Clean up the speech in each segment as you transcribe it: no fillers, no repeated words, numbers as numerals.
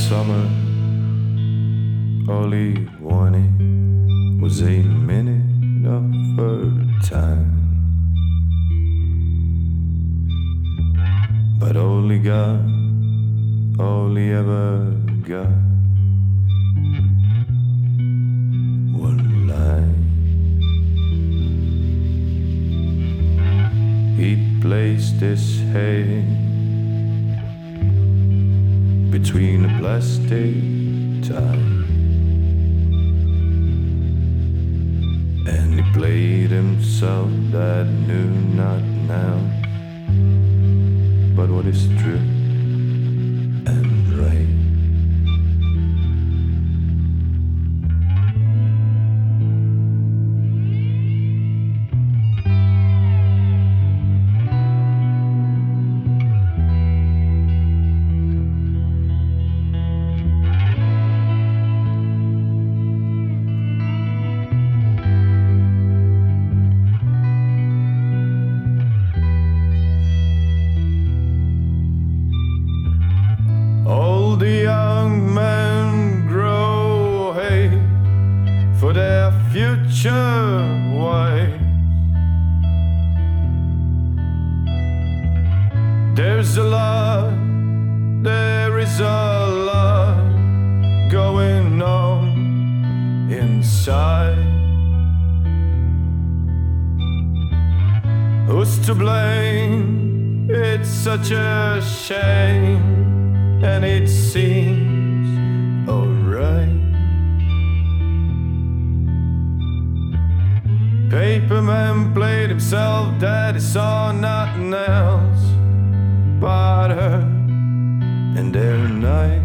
summer, all he wanted was a minute of her time. But all he got, all he ever got, one line. He placed his head between a plastic tie, and he played himself that knew not now but what is true and right. All the young men grow hate for their future wives. There is a lot going on inside. Who's to blame? It's such a shame. And it seems alright. Paperman played himself that he saw nothing else but her and their night.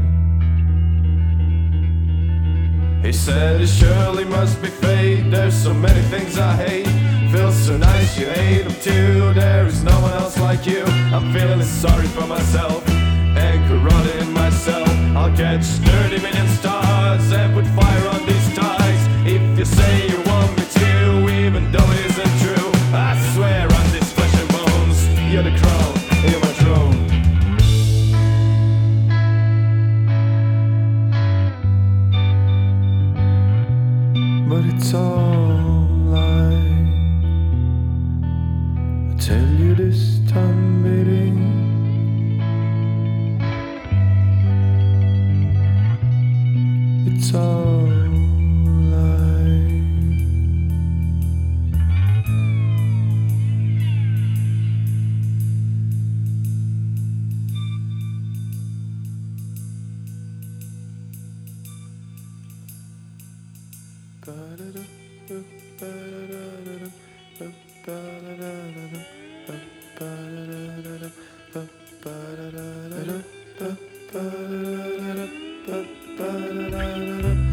He said it surely must be fate. There's so many things I hate. Feels so nice you hate them too. There is no one else like you. I'm feeling sorry for myself and corroding myself. I'll catch 30 million stars and put fire on these ties. If you say you want me to, even though it isn't true, I swear on this flesh and bones, you're the crown, you're my throne. But it's all lie. I tell you this time, baby. It's all lie. Ba-da-da.